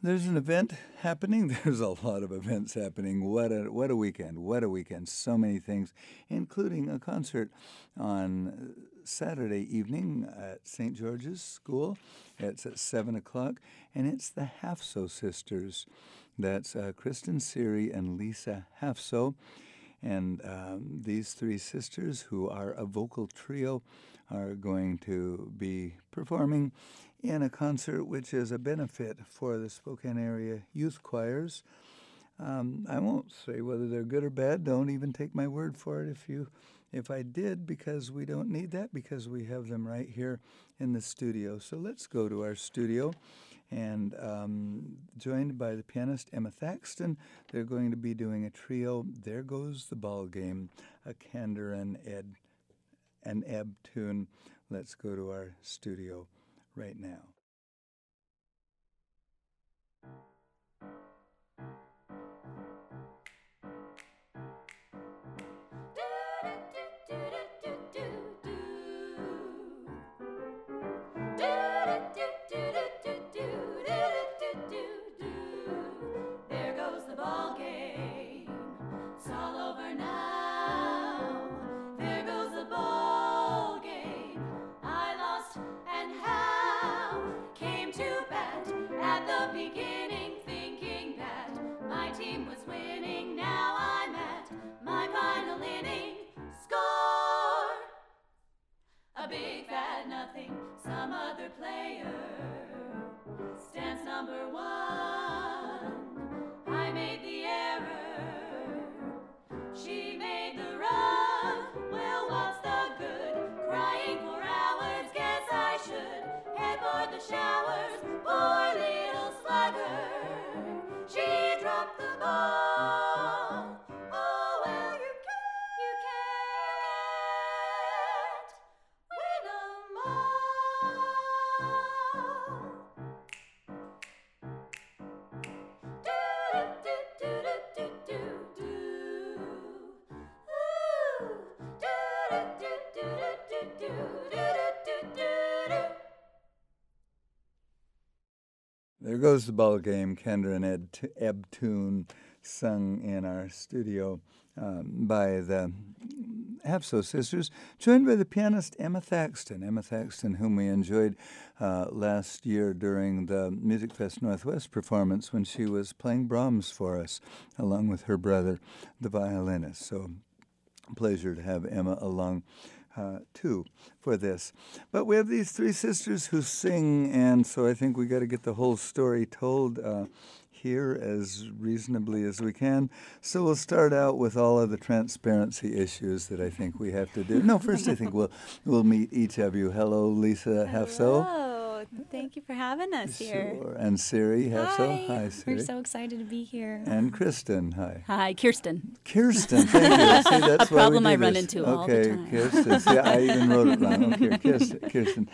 There's an event happening. There's a lot of events happening. What a weekend. What a weekend. So many things, including a concert on Saturday evening at St. George's School. It's at 7 o'clock, and it's the Halfso sisters. That's Kristen Seary and Lisa Halfso. And these three sisters, who are a vocal trio, are going to be performing in a concert which is a benefit for the Spokane area youth choirs. I won't say whether they're good or bad. Don't even take my word for it if I did, because we don't need that, because we have them right here in the studio. So let's go to our studio. And joined by the pianist Emma Thaxton, they're going to be doing a trio, There Goes the Ball Game, a Kander and Ebb tune. Let's go to our studio right now. Some other player stands number one. I made the error, she made the run. Well, what's the good? Crying for hours, guess I should head for the showers. Poor little slugger, she dropped the ball. Oh, well, you can't win 'em all. There Goes the Ball Game, Kander and Ebb tune, sung in our studio by the Halfso sisters, joined by the pianist Emma Thaxton. Emma Thaxton, whom we enjoyed last year during the Music Fest Northwest performance when she was playing Brahms for us, along with her brother, the violinist. So, pleasure to have Emma along too for this. But we have these three sisters who sing, and so I think we got to get the whole story told here as reasonably as we can. So we'll start out with all of the transparency issues that I think we have to do. No, first I think we'll meet each of you. Hello, Lisa Halfso. Hello. Thank you for having us here. Sure. And Siri Halfso. Hi, Siri. We're so excited to be here. And Kristen. Hi. Hi, Kirsten. Kirsten, thank you. See, that's A why problem we do I run this. into all the time. Okay, Kirsten. See, I even wrote it wrong. Okay, Kirsten.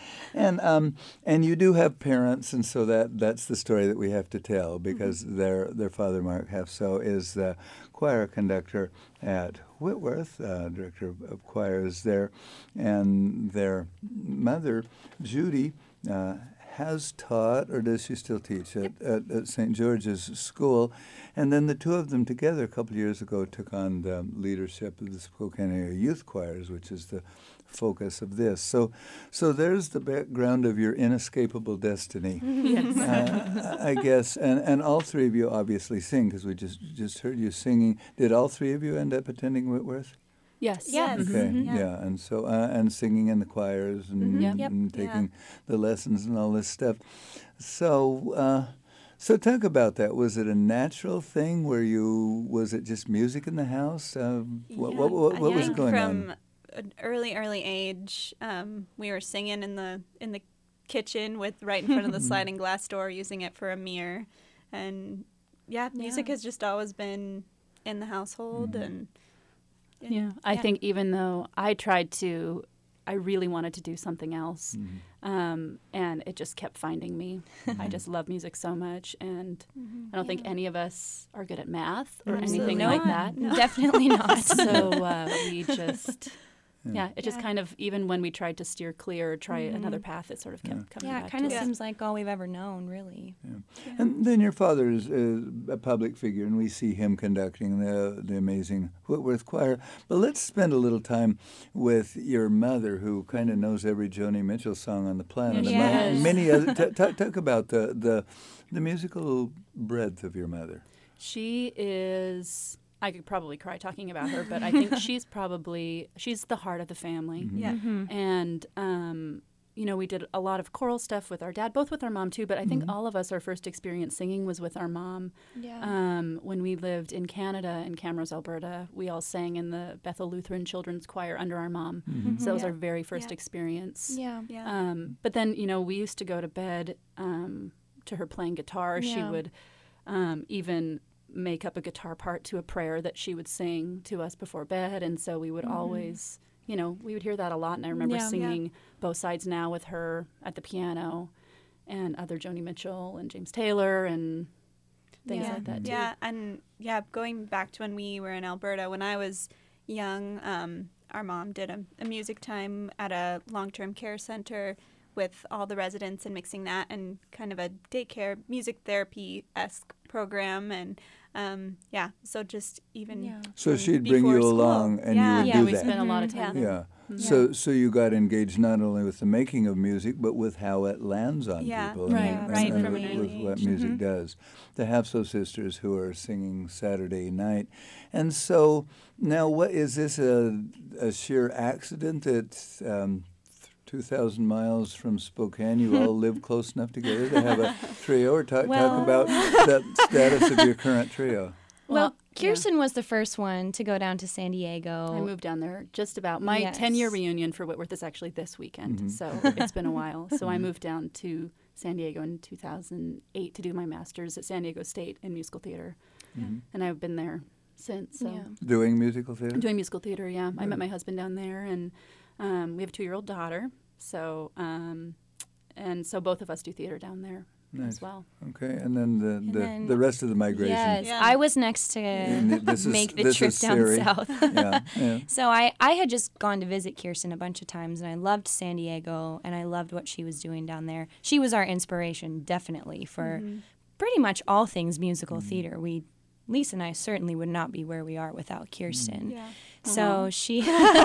And you do have parents, and so that's the story that we have to tell, because their father, Mark Halfso, is the choir conductor at Whitworth, director of choirs there, and their mother, Judy, has taught, or does she still teach, at St. George's School. And then the two of them together a couple of years ago took on the leadership of the Spokane Area Youth Choirs, which is the focus of this. So there's the background of your inescapable destiny. Yes. I guess. And all three of you obviously sing, because we just heard you singing. Did all three of you end up attending Whitworth? Yes. Yes. Okay, Mm-hmm. yeah, and so and singing in the choirs and, and taking the lessons and all this stuff. So talk about that. Was it a natural thing? Was it just music in the house? What was going on? From an early age, we were singing in the kitchen right in front of the sliding glass door, using it for a mirror, and music has just always been in the household and. I think even though I really wanted to do something else, and it just kept finding me. I just love music so much, and I don't think any of us are good at math or anything like that. No. Definitely not. So we just Yeah, it just Yeah. kind of, even when we tried to steer clear or try another path, it sort of kept coming Yeah, back it kind of to us. seems like all we've ever known, really. And then your father is a public figure, and we see him conducting the amazing Whitworth Choir. But let's spend a little time with your mother, who kind of knows every Joni Mitchell song on the planet. Yes. among Yes. many other. Talk about the musical breadth of your mother. She is, I could probably cry talking about her, but I think she's the heart of the family. Yeah. And, you know, we did a lot of choral stuff with our dad, both with our mom too, but I think all of us, our first experience singing was with our mom. Yeah. When we lived in Canada, in Camrose, Alberta, we all sang in the Bethel Lutheran Children's Choir under our mom. So that was our very first Yeah. experience. Yeah. Yeah. But then, you know, we used to go to bed to her playing guitar. She Yeah. would even make up a guitar part to a prayer that she would sing to us before bed. And so we would always, you know, we would hear that a lot. And I remember Yeah. singing Both Sides Now with her at the piano, and other Joni Mitchell and James Taylor and things Yeah. like that too. Yeah, and going back to when we were in Alberta, when I was young, our mom did a music time at a long-term care center with all the residents and mixing that and kind of a daycare music therapy-esque program. And so just even Yeah. So from she'd bring before you school. along, and Yeah. you would Yeah, do we that. spent a lot of time there. Yeah. So you got engaged not only with the making of music, but with how it lands on Yeah, people, right, and, right and from with, an with early what age. music does. The Hafso sisters, who are singing Saturday night, and so now, what is this a sheer accident that 2,000 miles from Spokane, you all live close enough together to have a trio, or talk Well- about the status of your current trio? Well, yeah. Kirsten was the first one to go down to San Diego. I moved down there just about. My Yes. 10-year reunion for Whitworth is actually this weekend, so it's been a while. So I moved down to San Diego in 2008 to do my master's at San Diego State in musical theater, and I've been there since. So. Yeah. Doing musical theater? I'm doing musical theater, yeah. I met my husband down there, and we have a 2-year-old daughter. So, and so both of us do theater down there Nice. as well. Okay, and then then- the rest of the migration. Yes, Yeah. I was next to And this is- make the this trip is down Siri. south. Yeah. So I had just gone to visit Kirsten a bunch of times, and I loved San Diego, and I loved what she was doing down there. She was our inspiration, definitely, for pretty much all things musical theater. Lisa and I certainly would not be where we are without Kirsten. Yeah. So she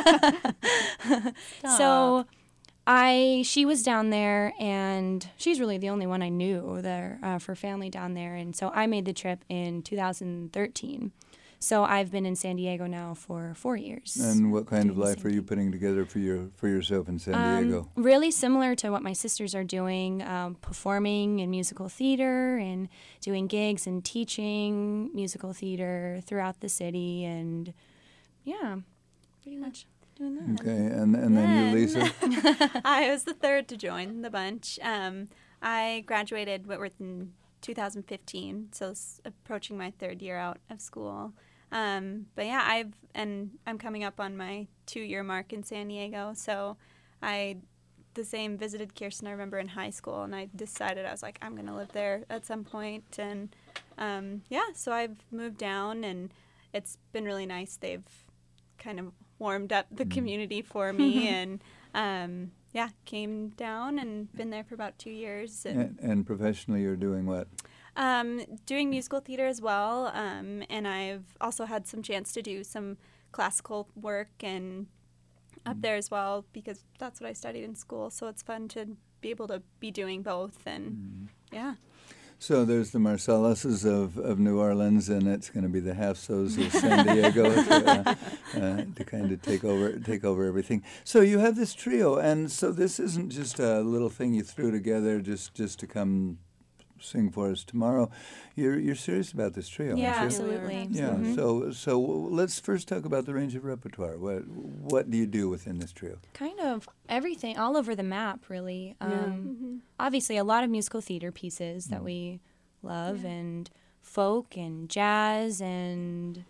she was down there, and she's really the only one I knew there for family down there. And so I made the trip in 2013. So I've been in San Diego now for 4 years. And what kind of doing the life same are you thing. putting together for yourself in San Diego? Really similar to what my sisters are doing, performing in musical theater and doing gigs and teaching musical theater throughout the city, and yeah, pretty much doing that. Okay, and then you, Lisa? I was the third to join the bunch. I graduated Whitworth in 2015, so it's approaching my 3rd year out of school. But yeah, I'm coming up on my 2-year mark in San Diego, so I visited Kirsten, I remember, in high school, and I decided, I was like, I'm going to live there at some point. And so I've moved down, and it's been really nice. They've kind of warmed up the community for me, and came down and been there for about 2 years. And professionally, you're doing what? Doing musical theater as well, and I've also had some chance to do some classical work and up there as well, because that's what I studied in school, so it's fun to be able to be doing both, and So there's the Marcelluses of New Orleans, and it's going to be the Hafsos of San Diego to kind of take over everything. So you have this trio, and so this isn't just a little thing you threw together just to come sing for us tomorrow. You're serious about this trio, Yeah, aren't you? absolutely. Yeah. So let's first talk about the range of repertoire. What do you do within this trio? Kind of everything, all over the map, really. Obviously, a lot of musical theater pieces that we love, and folk and jazz and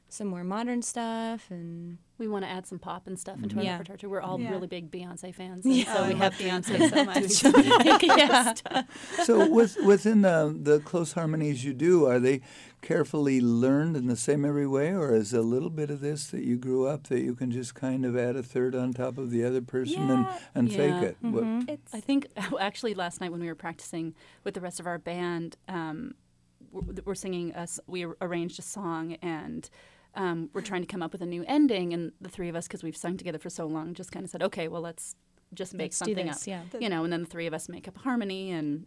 some more modern stuff, and We want to add some pop and stuff into our Yeah. repertoire too. We're all Yeah. really big Beyonce fans, and Yeah. so Oh, we I have love Beyonce Beyonce so much. doing some Yeah. stuff. So within the close harmonies you do, are they carefully learned in the same every way, or is a little bit of this that you grew up that you can just kind of add a third on top of the other person Yeah. and fake Yeah. it? What- It's I think actually last night when we were practicing with the rest of our band, we're singing. We arranged a song and. We're trying to come up with a new ending, and the three of us, because we've sung together for so long, just kind of said, "Okay, well, let's just make let's do something this. up." Yeah. You know, and then the three of us make up a harmony, and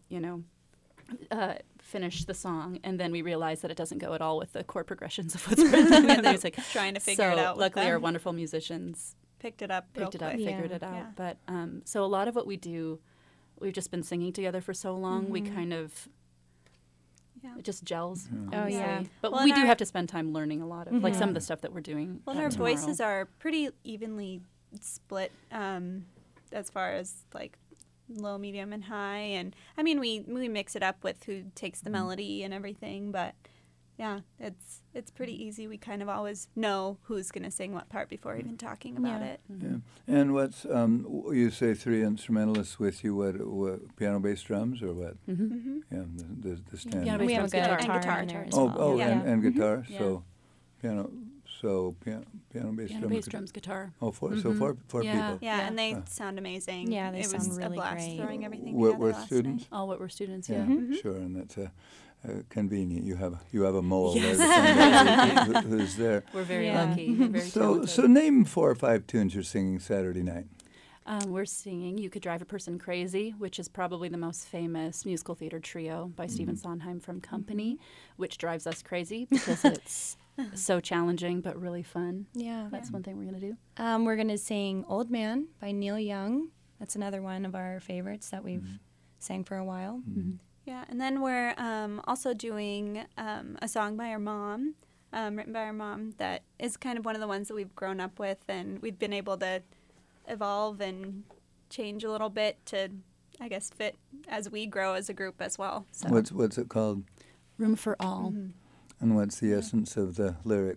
finish the song, and then we realize that it doesn't go at all with the chord progressions of what's written in the music. trying to figure so it out. with luckily, our them. wonderful musicians picked it up, picked it up, real quick. figured Yeah. it out. Yeah. But so a lot of what we do, we've just been singing together for so long, we kind of Yeah. it just gels. Oh, honestly. yeah. But Well, we and do our- have to spend time learning a lot of like some Mhm. of the stuff that we're doing. Well, our tomorrow. voices are pretty evenly split as far as like low, medium, and high. And I mean, we mix it up with who takes the melody and everything. But yeah, it's pretty easy. We kind of always know who's going to sing what part before even talking about Yeah. it. Yeah. And what's you say three instrumentalists with you? What piano, bass, drums, or what? Mm-hmm. Yeah, the standard. Piano, bass, We have a drums, good guitar. guitar And in there guitar. as Oh, well. oh, Yeah. and guitar. Yeah. So piano, piano, bass, Piano, drum, bass, guitar. drums, guitar. Oh, so four Yeah. people. Yeah, Yeah. and they sound amazing. Yeah, they it sound was really a blast great. throwing everything Whitworth together last students? night. All what we're students, Yeah, yeah. sure, and that's convenient. You have a mole Yes. there who's there. We're very Yeah. lucky. We're very talented. So name 4 or 5 tunes you're singing Saturday night. We're singing You Could Drive a Person Crazy, which is probably the most famous musical theater trio by Stephen Sondheim from Company, which drives us crazy because it's so challenging but really fun. Yeah. That's one thing we're going to do. We're going to sing Old Man by Neil Young. That's another one of our favorites that we've sang for a while. Yeah, and then we're also doing a song by our mom, written by our mom, that is kind of one of the ones that we've grown up with, and we've been able to evolve and change a little bit to, I guess, fit as we grow as a group as well. So What's it called? Room for All. And what's the essence of the lyric?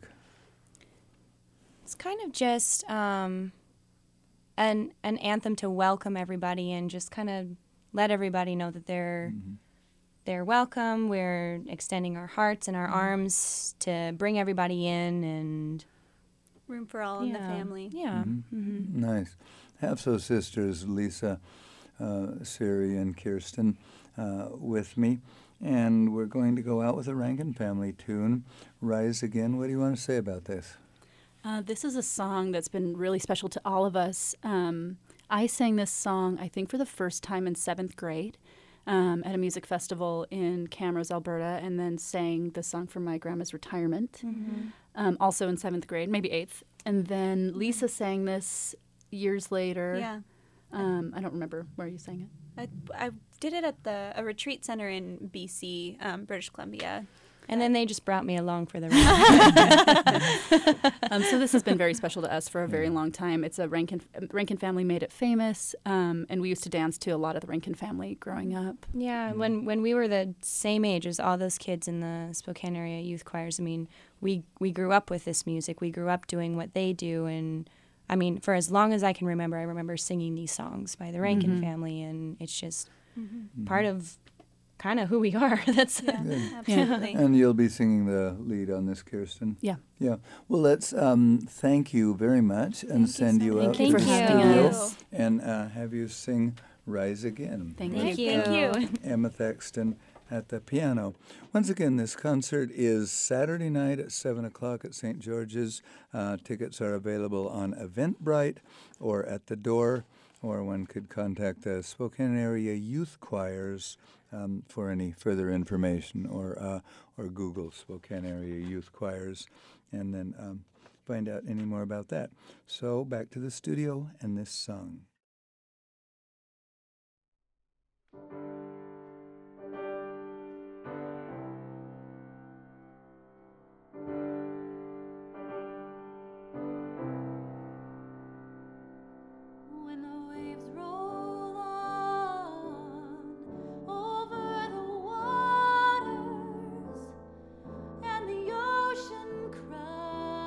It's kind of just an anthem to welcome everybody and just kind of let everybody know that they're welcome. We're extending our hearts and our arms to bring everybody in, and room for all in the family. Yeah. Nice. Have so sisters Lisa, Siri, and Kirsten with me. And we're going to go out with a Rankin Family tune, Rise Again. What do you want to say about this? This is a song that's been really special to all of us. I sang this song, I think, for the first time in 7th grade at a music festival in Camrose, Alberta, and then sang the song for my grandma's retirement, also in 7th grade, maybe 8th. And then Lisa sang this years later. Yeah. I don't remember where you sang it. I did it at a retreat center in BC, British Columbia. And then they just brought me along for the ride. So this has been very special to us for a very long time. It's a Rankin family made it famous, and we used to dance to a lot of the Rankin family growing up. Yeah, when we were the same age as all those kids in the Spokane area youth choirs, I mean, we grew up with this music. We grew up doing what they do, and I mean, for as long as I can remember, I remember singing these songs by the Rankin family, and it's just part of kind of who we are. That's Yeah, Good. absolutely. And you'll be singing the lead on this, Kirsten? Yeah. Yeah. Well, let's thank you very much and send you out Thank to the you. studio us. and have you sing Rise Again. Thank with, you. Thank you. Emma Thaxton at the piano. Once again, this concert is Saturday night at 7 o'clock at St. George's. Tickets are available on Eventbrite or at the door, or one could contact the Spokane area youth choirs for any further information, or Google Spokane area youth choirs, and then find out any more about that. So back to the studio and this song. When the waves roll on over the waters and the ocean cries.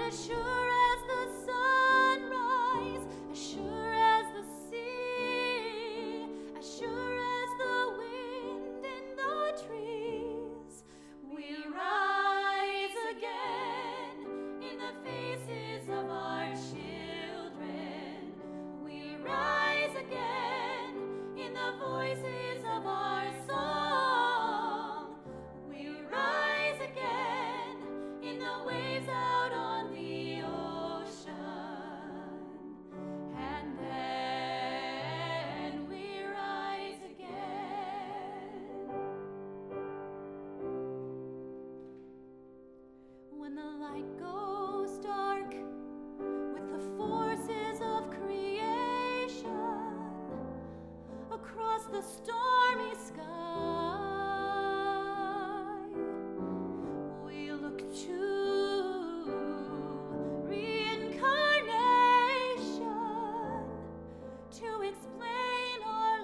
as sure as the sunrise, as sure as the sea, as sure as the wind in the trees, we rise again in the faces of our children. We rise again in the voices of our song. We rise again in the waves out on the ocean. And then we rise again. When the light goes dark with the forces of creation across the stormy sky, we look to reincarnation to explain our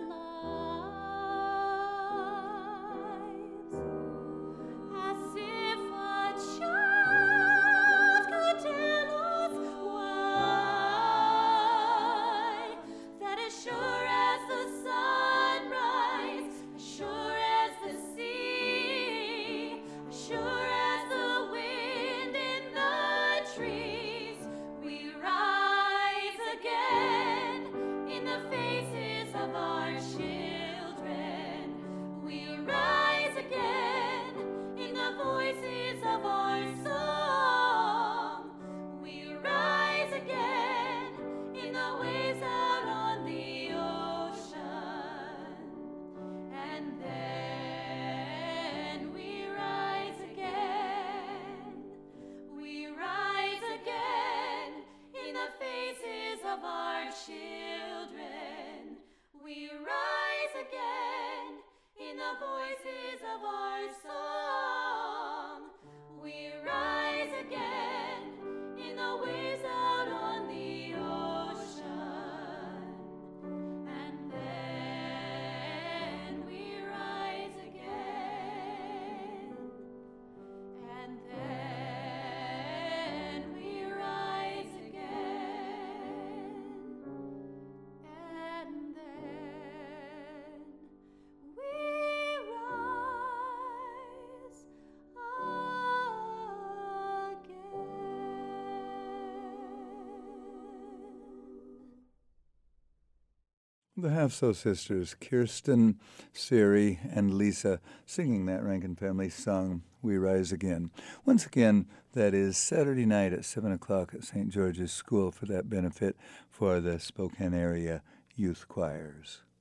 lives, as if a child could tell us why, that as sure as the sunrise, as sure as the sea, as sure as the wind in the trees, we rise again in the faces of our children. We rise again in the voices of our song. We rise again in the waves out on the ocean. And then we rise again. We rise again in the faces of our children. We rise again in the voices of our song. We rise again in the waves out on the ocean. And then we rise again. And then we rise again. And then we rise again. The Half Soul Sisters, Kirsten, Siri, and Lisa, singing that Rankin Family song, We Rise Again. Once again, that is Saturday night at 7 o'clock at St. George's School for that benefit for the Spokane area youth choirs.